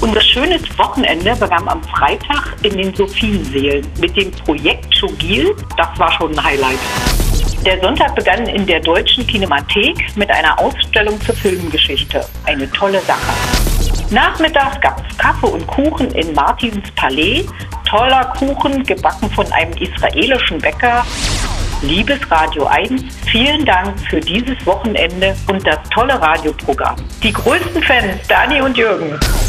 Unser schönes Wochenende begann am Freitag in den Sophienseelen mit dem Projekt Schogil. Das war schon ein Highlight. Der Sonntag begann in der Deutschen Kinemathek mit einer Ausstellung zur Filmgeschichte. Eine tolle Sache. Nachmittags gab es Kaffee und Kuchen in Martins Palais. Toller Kuchen, gebacken von einem israelischen Bäcker. Liebes Radio 1, vielen Dank für dieses Wochenende und das tolle Radioprogramm. Die größten Fans, Dani und Jürgen.